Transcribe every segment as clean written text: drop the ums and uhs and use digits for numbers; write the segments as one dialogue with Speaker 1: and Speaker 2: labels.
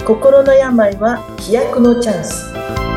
Speaker 1: 心の病は飛躍のチャンス。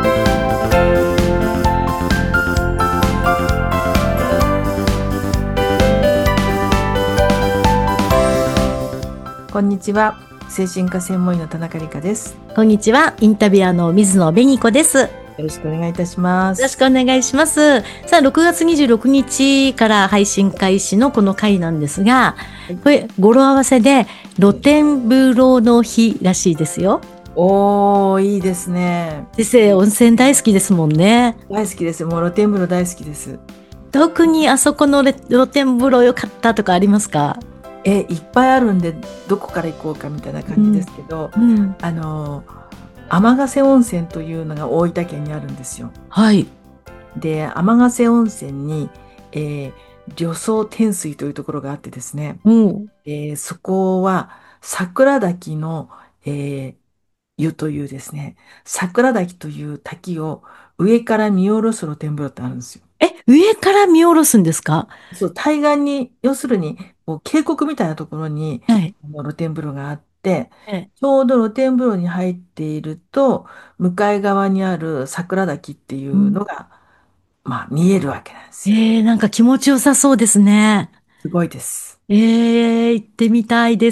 Speaker 1: こんにちは、精神科専門医の田中理香です。
Speaker 2: こんにちは。インタビュアーの水野紅子です。よ
Speaker 1: よろしくお願いいたします。
Speaker 2: ろしくお願いします。さあ、6月26日から配信開始のこの回なんですが、これ語呂合わせで露天風呂の日らしいですよ。
Speaker 1: おー、いいですね。
Speaker 2: 先生、温泉大好きですもんね。
Speaker 1: 大好きです。もう露天風呂大好きです。
Speaker 2: 特にあそこの露天風呂良かったとかありますか？
Speaker 1: いっぱいあるんでどこから行こうかみたいな感じですけど、天ヶ瀬温泉というのが大分県にあるんですよ。
Speaker 2: はい。
Speaker 1: で、天ヶ瀬温泉に、旅荘天水というところがあってですね、
Speaker 2: うん。
Speaker 1: そこは桜滝の、湯というですね、桜滝という滝を上から見下ろす露天風呂ってあるんですよ。
Speaker 2: 上から見下ろすんですか？
Speaker 1: そう、対岸に、要するに、こう渓谷みたいなところに
Speaker 2: はい。
Speaker 1: 露天風呂があって、
Speaker 2: ええ。
Speaker 1: ちょうど露天風呂に入っていると、向かい側にある桜滝ってい
Speaker 2: うん。
Speaker 1: うのが、まあ、見えるわけなんですよ。
Speaker 2: なんか気持ちよさそうですね。
Speaker 1: すごいです。
Speaker 2: 行ってみたいです。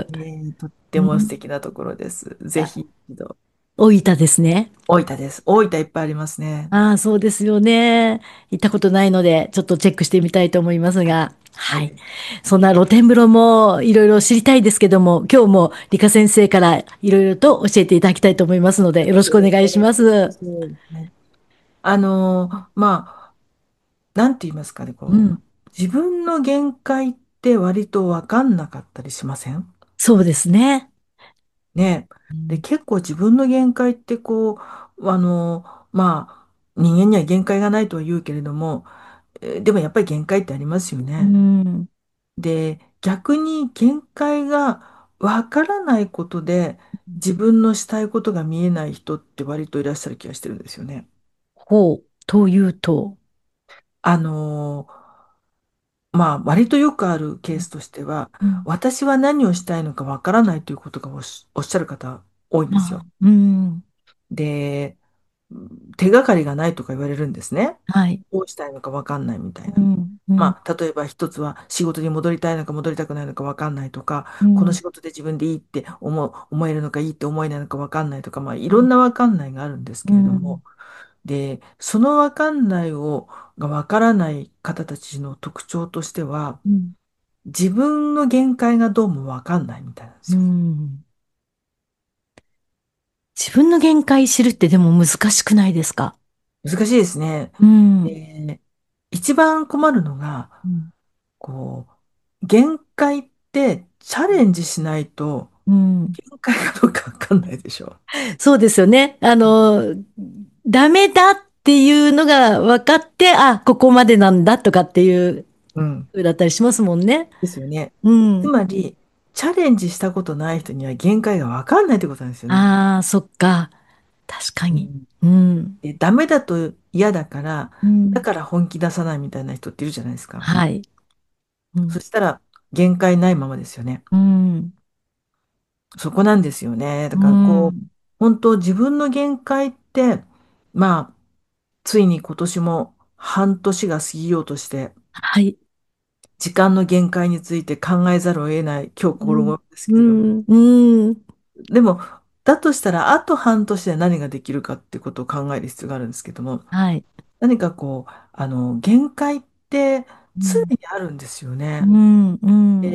Speaker 1: とっても素
Speaker 2: うん。
Speaker 1: 敵なところです。ぜひ一度。
Speaker 2: 大分ですね。
Speaker 1: 大分です。大分いっぱいありますね。
Speaker 2: ああ、そうですよね。行ったことないので、ちょっとチェックしてみたいと思いますが。はい。
Speaker 1: はい。
Speaker 2: そんな露天風呂もいろいろ知りたいですけども、今日も理科先生からいろいろと教えていただきたいと思いますので、よろしくお
Speaker 1: よろしくお
Speaker 2: 願いしま
Speaker 1: 願いしま
Speaker 2: す。
Speaker 1: す。ね、まあ、なんて言いますかね、こう、
Speaker 2: うん。
Speaker 1: 自分の限界って割と分かんなかったりしません
Speaker 2: そうですね。
Speaker 1: ね。で、
Speaker 2: うん。
Speaker 1: 結構自分の限界ってこう、ま人間には限界がないとは言うけれども、でもやっぱり限界ってありますよ
Speaker 2: う
Speaker 1: ね。
Speaker 2: ん。
Speaker 1: で、逆に限界がわからないことで自分のしたいことが見えない人って割といらっしゃる気がしてるんですよね。
Speaker 2: ほう。というと。
Speaker 1: あの割とよくあるケースとしては、
Speaker 2: うん。
Speaker 1: 私は何をしたいのかわからないということがおっしゃる方多いんですよ。
Speaker 2: あ、うん。
Speaker 1: で、手がかりがないとか言われるんですね。
Speaker 2: はい。
Speaker 1: どうしたいのかわかんないみたいな。
Speaker 2: うん。うん。
Speaker 1: 例えば一つは仕事に戻りたいのか戻りたくないのか分かんないとか、
Speaker 2: うん。
Speaker 1: この仕事で自分でいいって思えるのかいいって思えないのか分かんないとか、いろんな分かんないがあるんです
Speaker 2: うん。
Speaker 1: けれども、で、その分かんないが分からない方たちの特徴としては、
Speaker 2: うん。
Speaker 1: 自分の限界がどうも分かんないみたいなんで
Speaker 2: う
Speaker 1: すよ。
Speaker 2: ん。自分の限界知るってでも難しくないですか？
Speaker 1: 難しいですね。
Speaker 2: うん。
Speaker 1: で、一番困るのが、
Speaker 2: うん。
Speaker 1: こ限界ってチャレンジしないと
Speaker 2: うん。
Speaker 1: 限界かどうか分かんないでしょ。
Speaker 2: そうですよね。ダメだっていうのが分かって、あ、ここまでなんだとかっていう
Speaker 1: うん。
Speaker 2: 風だったりしますもんね。
Speaker 1: ですよね。
Speaker 2: う
Speaker 1: つ
Speaker 2: ん。
Speaker 1: まり、チャレンジしたことない人には限界が分かんないってことなんですよね。
Speaker 2: ああ、そっか。確かに。
Speaker 1: うん。
Speaker 2: うん。
Speaker 1: で、ダメだと嫌だから、
Speaker 2: うん。
Speaker 1: だから本気出さないみたいな人っているじゃないですか。
Speaker 2: はい。うん。
Speaker 1: そしたら、限界ないままですよね。
Speaker 2: うん。
Speaker 1: そこなんですよね。だ
Speaker 2: う
Speaker 1: から、
Speaker 2: ん。
Speaker 1: 本当自分の限界って、まあ、ついに今年も半年が過ぎようとして、
Speaker 2: はい。
Speaker 1: 時間の限界について考えざるを得ない今日この
Speaker 2: うん。
Speaker 1: 頃ですけども。
Speaker 2: うん。うん。
Speaker 1: でも、だとしたら、あと半年で何ができるかってことを考える必要があるんですけども、
Speaker 2: はい。
Speaker 1: 何か限界って常
Speaker 2: うん。
Speaker 1: にあるんですよね。
Speaker 2: うん。うん。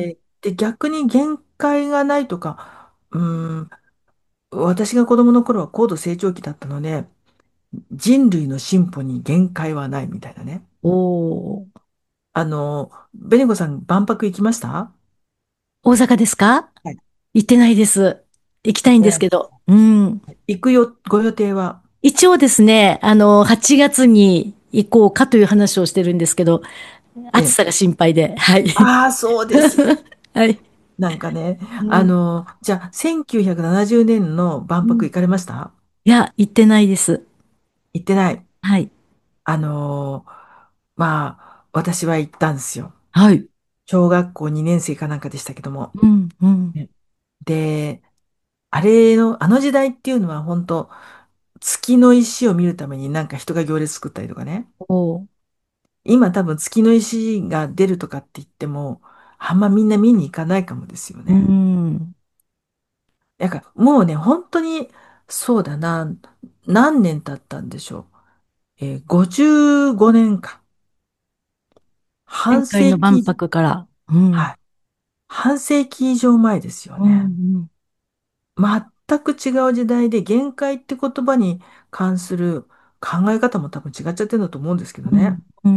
Speaker 1: で、逆に限界がないとか、私が子供の頃は高度成長期だったので、人類の進歩に限界はないみたいなね。
Speaker 2: おー。
Speaker 1: ベネコさん、万博行きました？
Speaker 2: 大阪ですか？
Speaker 1: はい。
Speaker 2: 行ってないです。行きたいんですけど。うん。
Speaker 1: 行くよ、ご予定は？
Speaker 2: 一応ですね、8月に行こうかという話をしてるんですけど、
Speaker 1: ええ。
Speaker 2: 暑さが心配で。はい。
Speaker 1: ああ、そうですよ。
Speaker 2: はい。
Speaker 1: なんかね、
Speaker 2: うん。
Speaker 1: じゃあ、1970年の万
Speaker 2: うん。
Speaker 1: 博行かれました？
Speaker 2: いや、行ってないです。
Speaker 1: 行ってない。
Speaker 2: はい。
Speaker 1: あの私は行ったんですよ。
Speaker 2: はい。
Speaker 1: 小学校2年生かなんかでしたけども。
Speaker 2: うん、うん。
Speaker 1: ね、で、 あれの、あの時代っていうのは本当、月の石を見るためになんか人が行列作ったりとかね。
Speaker 2: おう。
Speaker 1: 今多分月の石が出るとかって言っても、あんまみんな見に行かないかもですよ
Speaker 2: う
Speaker 1: ね。
Speaker 2: ん。
Speaker 1: なんかもうね、本当にそうだな、何年経ったんでしょう。55年か。
Speaker 2: 前
Speaker 1: 半
Speaker 2: 回の万
Speaker 1: 世紀以上、
Speaker 2: 博から。うん。
Speaker 1: はい。半世紀以上前ですよ
Speaker 2: うん。
Speaker 1: ね。
Speaker 2: うん。
Speaker 1: 全く違う時代で限界って言葉に関する考え方も多分違っちゃってるんだと思うんですけどね。
Speaker 2: うん。うん。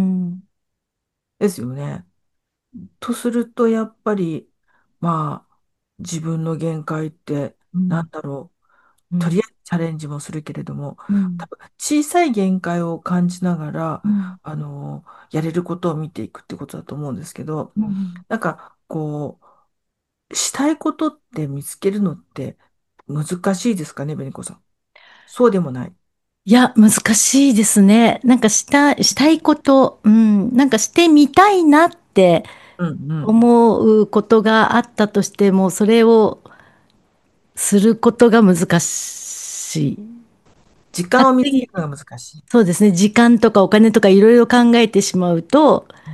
Speaker 1: ですよね。とすると、やっぱり、まあ、自分の限界って
Speaker 2: うん。
Speaker 1: なんだろう。
Speaker 2: うん。
Speaker 1: とりあえずチャレンジもするけれども、
Speaker 2: うん。
Speaker 1: 多分小さい限界を感じながら、
Speaker 2: うん。
Speaker 1: やれることを見ていくってことだと思うんですけど、
Speaker 2: うん。
Speaker 1: なんか、こう、したいことって見つけるのって難しいですかね、紅子さん。そうでもない。
Speaker 2: いや、難しいですね。なんかしたいこと、うん、なんかしてみたいなって
Speaker 1: うんうん。
Speaker 2: 思うことがあったとしても、それをすることが難しい。
Speaker 1: 時間を見つけるのが難しい。
Speaker 2: そうですね。時間とかお金とかいろいろ考えてしまうと、
Speaker 1: うん、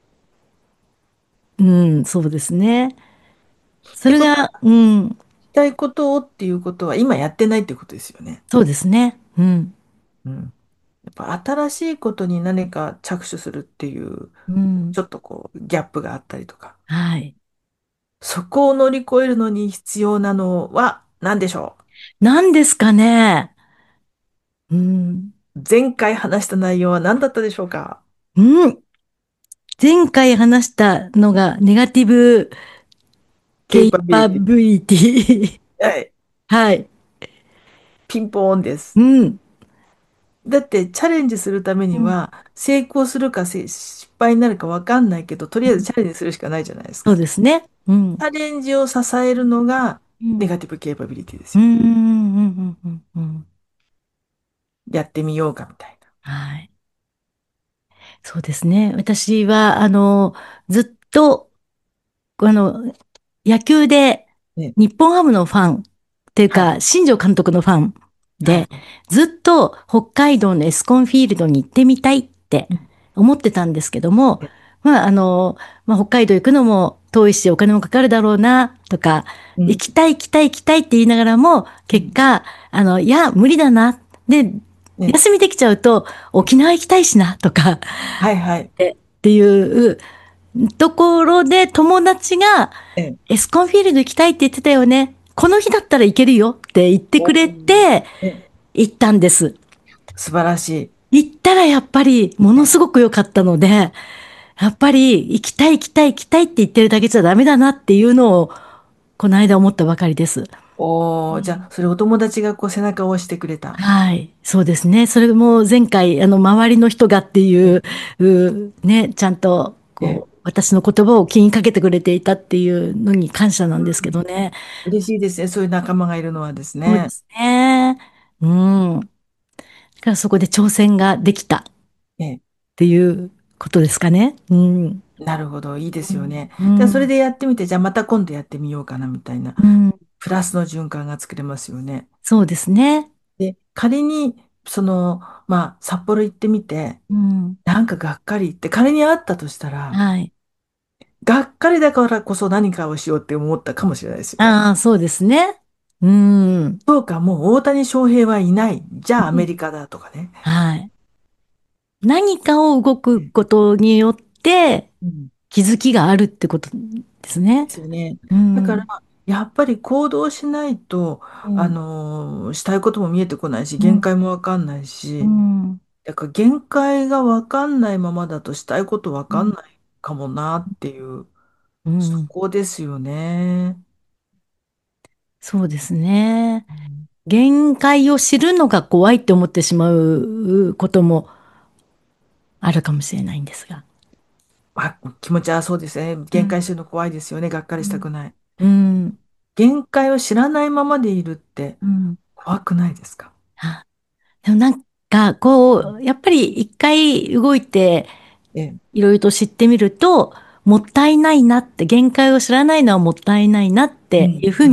Speaker 2: うん、そうですね。そ
Speaker 1: ってことは、
Speaker 2: れが、うん、
Speaker 1: したいことをっていうことは今やってないってことですよね。
Speaker 2: そうですね。うん、
Speaker 1: うん。やっぱ新しいことに何か着手するっていう、
Speaker 2: うん、
Speaker 1: ちょっとこう、ギャップがあったりとか。
Speaker 2: はい。
Speaker 1: そこを乗り越えるのに必要なのは何でしょ
Speaker 2: 何ですかね。うん、
Speaker 1: う？前回話した内容は何だったでしょうか？
Speaker 2: うん。前回話したのがネガティブケイ
Speaker 1: ケイパビリテ
Speaker 2: パビリティ。
Speaker 1: ィ。はい。
Speaker 2: はい。
Speaker 1: ピンポーンです。
Speaker 2: うん。
Speaker 1: だってチャレンジするために
Speaker 2: うん。
Speaker 1: は成功するか失敗になるか分かんないけど、とりあえずチャレンジするしかないじゃないです
Speaker 2: そう
Speaker 1: か。
Speaker 2: ですね。うん。
Speaker 1: チャレンジを支えるのが
Speaker 2: うん。
Speaker 1: ネガティブケイパビリティです
Speaker 2: うん。
Speaker 1: よ。
Speaker 2: うん。うん。うん。うん。
Speaker 1: やってみようかみたい
Speaker 2: はい。そうですね。私は、ずっと、あの、野球で
Speaker 1: な。ね。
Speaker 2: 日本ハムのファンっていう
Speaker 1: はい。
Speaker 2: か、新庄監督のファンで、
Speaker 1: はい。
Speaker 2: ずっと北海道のエスコンフィールドに行ってみたいって
Speaker 1: うん。
Speaker 2: 思ってたんですけども、まあ、北海道行くのも遠いしお金もかかるだろうな、とか、
Speaker 1: うん。
Speaker 2: 行きたい行きたい行きたいって言いながらも、
Speaker 1: うん。
Speaker 2: 結果、いや、無理だな。で、
Speaker 1: ね。
Speaker 2: 休みできちゃうと、沖縄行きたいしな、とか、
Speaker 1: はいはい。
Speaker 2: っていうところで友達が
Speaker 1: ええ。
Speaker 2: エスコンフィールド行きたいって言ってたよね。この日だったらいけるよって言って
Speaker 1: お
Speaker 2: くれ
Speaker 1: ー、
Speaker 2: て
Speaker 1: え、
Speaker 2: 行ったんです。
Speaker 1: 素晴らしい。
Speaker 2: 行ったらやっぱりもの
Speaker 1: ね。
Speaker 2: すごく良かったので、やっぱり行きたい行きたい行きたいって言ってるだけじゃダメだなっていうのをこの間思ったばかりです。
Speaker 1: おー、じゃあ、それお友達がこう背中を押してくれた。
Speaker 2: はい。そうですね。それも前回、周りの人がって
Speaker 1: え
Speaker 2: いう、ね、ちゃんと、
Speaker 1: え、
Speaker 2: 私の言葉を気にかけてくれていたっていうのに感謝なんですけどね。
Speaker 1: 嬉しいですね。そういう仲間がいるのはですね。
Speaker 2: そうですね。うん。だからそこで挑戦ができたっ
Speaker 1: ええ、
Speaker 2: ていうことですかね。うん。
Speaker 1: なるほど。いいですよね。
Speaker 2: うん。
Speaker 1: で、それ
Speaker 2: うん。
Speaker 1: でやってみて、じゃあまた今度やってみようかなみたいな、
Speaker 2: うん。
Speaker 1: プラスの循環が作れますよね。
Speaker 2: そうですね。
Speaker 1: で、仮に、札幌行ってみて、
Speaker 2: うん。
Speaker 1: なんかがっかりって仮にあったとしたら、
Speaker 2: はい。
Speaker 1: がっかりだからこそ何かをしようって思ったかもしれないですよね。
Speaker 2: ああ、そうですね。うん。うん。
Speaker 1: そうか、もう大谷翔平はいない。じゃあアメリカだとかね。
Speaker 2: はい。何かを動く
Speaker 1: うん
Speaker 2: ことによって
Speaker 1: うん、
Speaker 2: 気づきがあるってことですね。
Speaker 1: ですよね。
Speaker 2: う
Speaker 1: だから、
Speaker 2: ん。
Speaker 1: やっぱり行動しないと、
Speaker 2: うん。
Speaker 1: したいことも見えてこないし、
Speaker 2: うん。
Speaker 1: 限界もわかんない
Speaker 2: う
Speaker 1: し、
Speaker 2: ん。
Speaker 1: だから限界がわかんないままだとしたいことわ
Speaker 2: うん。
Speaker 1: かんないかもなっていう、そ
Speaker 2: うん。
Speaker 1: こですよね。
Speaker 2: そうですね。
Speaker 1: うん、
Speaker 2: 限界を知るのが怖いって思ってしまうこともあるかもしれないんですが。
Speaker 1: 気持ちはそうですね。
Speaker 2: うん。
Speaker 1: 限界するの怖いですよね。がっかりしたくない。
Speaker 2: うん。
Speaker 1: 限界を知らないままでいるって
Speaker 2: うん。
Speaker 1: 怖くないですか？
Speaker 2: あ、でもなんか、やっぱり一回動いて、
Speaker 1: ええ。
Speaker 2: いろいろと知ってみると、もったいないなって、限界を知らないのはもったいないなっ
Speaker 1: うん。
Speaker 2: ていうふうに
Speaker 1: うん。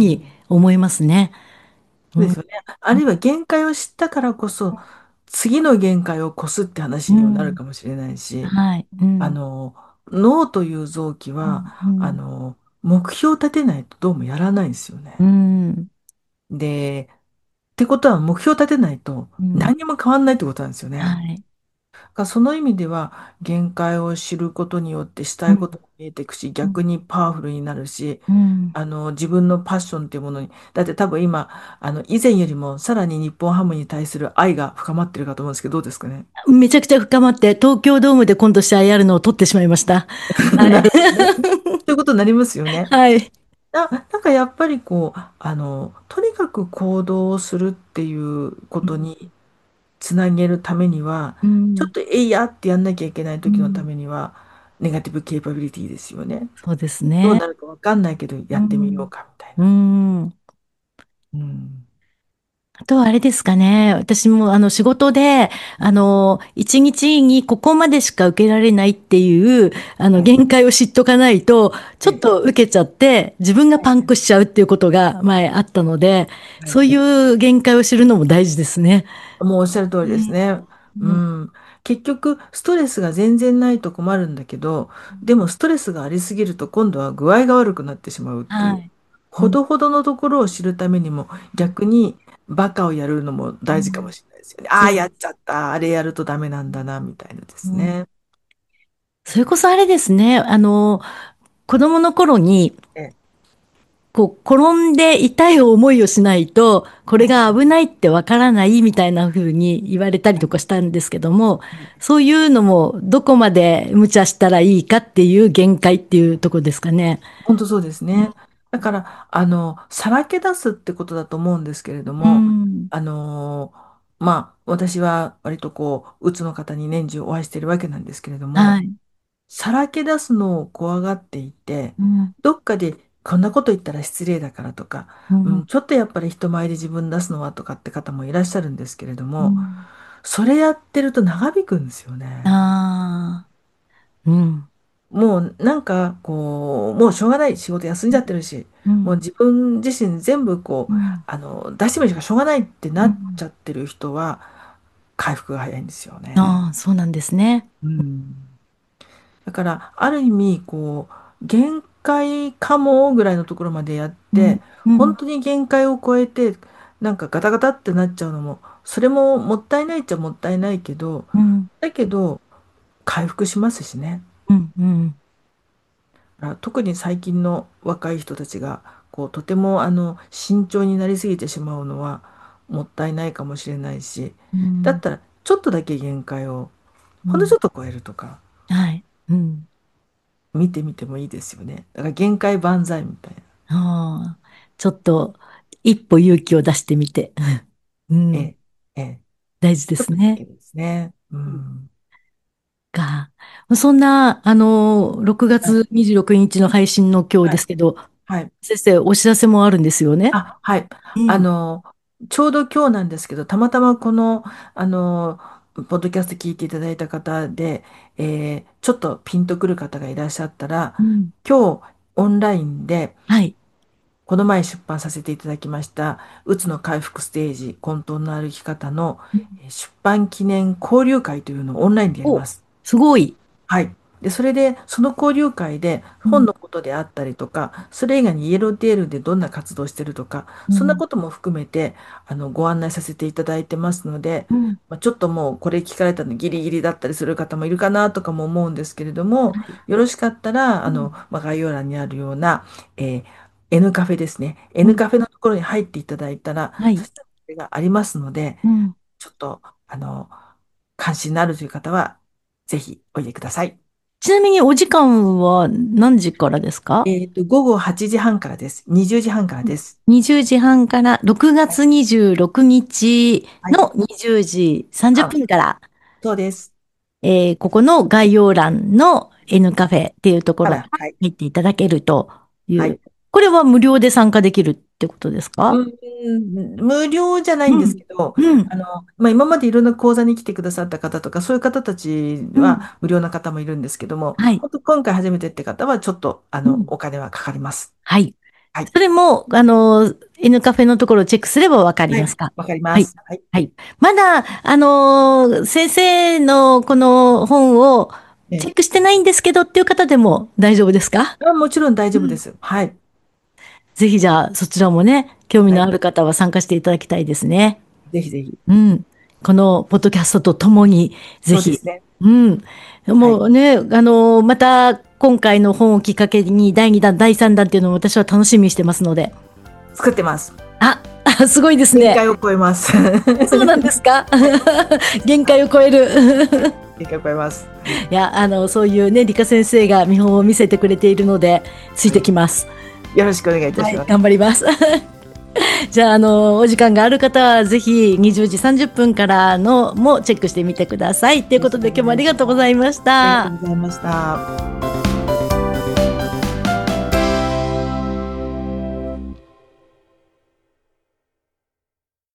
Speaker 2: 思いますね。うん、
Speaker 1: そうですよね。あるいは限界を知ったからこそ、次の限界を越すって話にもなる
Speaker 2: うん、
Speaker 1: かもしれないし、
Speaker 2: はい、うん、
Speaker 1: あの、脳という臓器
Speaker 2: うん、
Speaker 1: は、
Speaker 2: うん、
Speaker 1: 目標を立てないとどうもやらないんですよ
Speaker 2: う
Speaker 1: ね。
Speaker 2: ん、
Speaker 1: で、ってことは目標を立てないと
Speaker 2: うん、
Speaker 1: 何にも変わんないってことなんですよね。
Speaker 2: はい、
Speaker 1: だからその意味では限界を知ることによってした
Speaker 2: うん、
Speaker 1: いことが見えていくし、
Speaker 2: うん、
Speaker 1: 逆にパワフルになるし、
Speaker 2: うん、
Speaker 1: 自分のパッションっていうものに、だって多分今、以前よりもさらに日本ハムに対する愛が深まってるかと思うんですけど、どうですかね。
Speaker 2: めちゃくちゃ深まって、東京ドームで今度試合やるのを取ってしまいました。は
Speaker 1: な
Speaker 2: い。
Speaker 1: るほどね。ということになりますよね。
Speaker 2: はい。
Speaker 1: なんかやっぱりこう、とにかく行動をするっていうこ
Speaker 2: うん、
Speaker 1: とにつなげるためには、
Speaker 2: うん、
Speaker 1: ちょっとえいやってやんなきゃいけない時のた
Speaker 2: うん、
Speaker 1: めには、ネガティブケイパビリティですよね。
Speaker 2: そうですね。
Speaker 1: どうなるかわかんないけど、
Speaker 2: う
Speaker 1: やってみよう
Speaker 2: ん、
Speaker 1: かみたい
Speaker 2: う
Speaker 1: な。
Speaker 2: ん。
Speaker 1: うん。
Speaker 2: あとはあれですかね。私も仕事で、一日にここまでしか受けられないっていう、
Speaker 1: はい。
Speaker 2: 限界を知っとかないと、ちょっ
Speaker 1: え、
Speaker 2: と受けちゃって、自分がパンクしちゃうっていうことが前あったので、
Speaker 1: はい。
Speaker 2: そういう限界を知るのも大事ですね。
Speaker 1: もうおっしゃる通りです
Speaker 2: ね。
Speaker 1: ね。う
Speaker 2: うん。
Speaker 1: ん。結局、ストレスが全然ないと困るんだけど、でもストレスがありすぎると今度は具合が悪くなってしまうっていう。
Speaker 2: はい。うん。
Speaker 1: ほどほどのところを知るためにも、逆にバカをやるのも大事かも
Speaker 2: うん。
Speaker 1: しれないですよね。ああ、
Speaker 2: そう。
Speaker 1: やっちゃった。あれやるとダメなんだな、みたいなで
Speaker 2: うん。
Speaker 1: すね。
Speaker 2: それこそあれですね。子供の頃に、
Speaker 1: え
Speaker 2: こう、転んで痛い思いをしないと、これが危ないってわからないみたいな風に言われたりとかしたんですけども、そういうのもどこまで無茶したらいいかっていう限界っていうところですかね。
Speaker 1: 本当そうです
Speaker 2: うん。
Speaker 1: ね。だから、さらけ出すってことだと思うんですけれど
Speaker 2: う
Speaker 1: も、
Speaker 2: ん。
Speaker 1: 私は割とこう、うつの方に年中お会いしているわけなんですけれども、
Speaker 2: はい。
Speaker 1: さらけ出すのを怖がっていて、
Speaker 2: うん。
Speaker 1: どっかでこんなこと言ったら失礼だからとか、
Speaker 2: うん。
Speaker 1: ちょっとやっぱり人前で自分出すのはとかって方もいらっしゃるんですけれども、
Speaker 2: うん。
Speaker 1: それやってると長引くんですよね。
Speaker 2: ああ。うん。
Speaker 1: もうなんかこう、もうしょうがない、仕事休んじゃってるし、
Speaker 2: うん。
Speaker 1: もう自分自身全部こう、
Speaker 2: うん。
Speaker 1: 出してもいいからしょうがないってなっち
Speaker 2: うん。
Speaker 1: ゃってる人は、回復が早いんですよね。
Speaker 2: ああ、そうなんですね。
Speaker 1: うん。だから、ある意味、こう、限界かもぐらいのところまでやっ
Speaker 2: うん。
Speaker 1: て、
Speaker 2: うん。
Speaker 1: 本当に限界を超えて、なんかガタガタってなっちゃうのも、それももったいないっちゃもったいないけど、
Speaker 2: うん。
Speaker 1: だけど、回復しますしね。
Speaker 2: うん。うん。
Speaker 1: 特に最近の若い人たちが、こう、とても慎重になりすぎてしまうのは、もったいないかもしれないし、
Speaker 2: うん。
Speaker 1: だったら、ちょっとだけ限界を、
Speaker 2: うん。
Speaker 1: ほんのちょっと超えるとか、
Speaker 2: はい。うん。
Speaker 1: 見てみてもいいですよね。だから限界万歳みたいな。
Speaker 2: ああ、ちょっと一歩勇気を出してみて。うん。
Speaker 1: ええ、ええ、
Speaker 2: 大事で
Speaker 1: ちょっ
Speaker 2: すね。
Speaker 1: とだけですね。うん。
Speaker 2: が、そんな、6
Speaker 1: はい、
Speaker 2: 月26日の配信の今日
Speaker 1: はい、
Speaker 2: ですけど、
Speaker 1: はい。
Speaker 2: 先生、お知らせもあるんですよね。
Speaker 1: はい。
Speaker 2: うん。
Speaker 1: あの、ちょうど今日なんですけど、たまたまこの、ポッドキャスト聞いていただいた方で、ちょっとピンとくる方がいらっしゃったら、
Speaker 2: うん。
Speaker 1: 今日オンラインで、
Speaker 2: はい。
Speaker 1: この前出版させていただきました、うつの回復ステージ、混沌の歩き方の
Speaker 2: うん。
Speaker 1: 出版記念交流会というのをオンラインでやりま
Speaker 2: お、
Speaker 1: す。
Speaker 2: すごい。
Speaker 1: はい。で、それで、その交流会で
Speaker 2: うん。
Speaker 1: 本のことであったりとか、それ以外にイエローテールでどんな活動をしてるとか、
Speaker 2: うん。
Speaker 1: そんなことも含めて、ご案内させていただいてますので、
Speaker 2: うん。
Speaker 1: ちょっともうこれ聞かれたのギリギリだったりする方もいるかなとかも思うんですけれども、
Speaker 2: はい。
Speaker 1: よろしかったら、
Speaker 2: うん。
Speaker 1: 概要欄にあるような、N カフェですね。
Speaker 2: う
Speaker 1: N
Speaker 2: ん。
Speaker 1: カフェのところに入っていただいたら、
Speaker 2: はい。
Speaker 1: そしたらそれがありますので、
Speaker 2: うん。
Speaker 1: ちょっと、関心のあるという方は、ぜひおいでください。
Speaker 2: ちなみにお時間は何時からですか？
Speaker 1: 午後8時半からです。20時半からです。
Speaker 2: 20時半から6
Speaker 1: はい。
Speaker 2: 月26日
Speaker 1: はい。
Speaker 2: の20時30
Speaker 1: あ、
Speaker 2: 分から、
Speaker 1: そうです。
Speaker 2: ここの概要欄の N カフェっていうところから
Speaker 1: はい。
Speaker 2: 入っていただけるという、
Speaker 1: はい。
Speaker 2: これは無料で参加できるってことですか？
Speaker 1: うん、無料じゃないんです
Speaker 2: うん。
Speaker 1: けど、
Speaker 2: うん。
Speaker 1: 今までいろんな講座に来てくださった方とか、そういう方たち
Speaker 2: うん。
Speaker 1: は無料な方もいるんですけども、
Speaker 2: はい。
Speaker 1: 本当今回初めてって方はちょっと、
Speaker 2: うん。
Speaker 1: お金はかかります。
Speaker 2: はい。
Speaker 1: はい。
Speaker 2: それも、N カフェのところをチェックすればわかり
Speaker 1: はい。
Speaker 2: ますか？
Speaker 1: わかり
Speaker 2: はい。
Speaker 1: ます。はい。
Speaker 2: はい。まだ、先生のこの本をチェッ
Speaker 1: え
Speaker 2: クしてないんですけどっていう方でも大丈夫ですか？
Speaker 1: もちろん大
Speaker 2: うん。
Speaker 1: 丈夫です。はい。
Speaker 2: ぜひじゃあ、そちらもね、興味
Speaker 1: はい。
Speaker 2: のある方は参加していただきたいですね。
Speaker 1: ぜひぜひ。
Speaker 2: うん。このポッドキャストとともに、ぜひ。
Speaker 1: そうですね。
Speaker 2: うん。
Speaker 1: はい。
Speaker 2: もうね、また今回の本をきっかけに第2弾、第3弾っていうのを私は楽しみにしてますので。
Speaker 1: 作ってます。
Speaker 2: あ、すごいですね。
Speaker 1: 限界を超えます。
Speaker 2: そうなんですか？
Speaker 1: はい。
Speaker 2: 限界を超える。
Speaker 1: 限界を超えます。はい。
Speaker 2: いや、そういうね、理科先生が見本を見せてくれているので、つい
Speaker 1: はい。
Speaker 2: てきます。
Speaker 1: よろしくお願いいた
Speaker 2: はい、
Speaker 1: します。
Speaker 2: 頑張ります。じゃあ、お時間がある方は、ぜひ20時30分からのもチェックしてみてください。ということで、
Speaker 1: よろしくお
Speaker 2: 今日もありがとうご
Speaker 1: 願いします。
Speaker 2: ざいまし
Speaker 1: ありがとう
Speaker 2: た。
Speaker 1: ございました。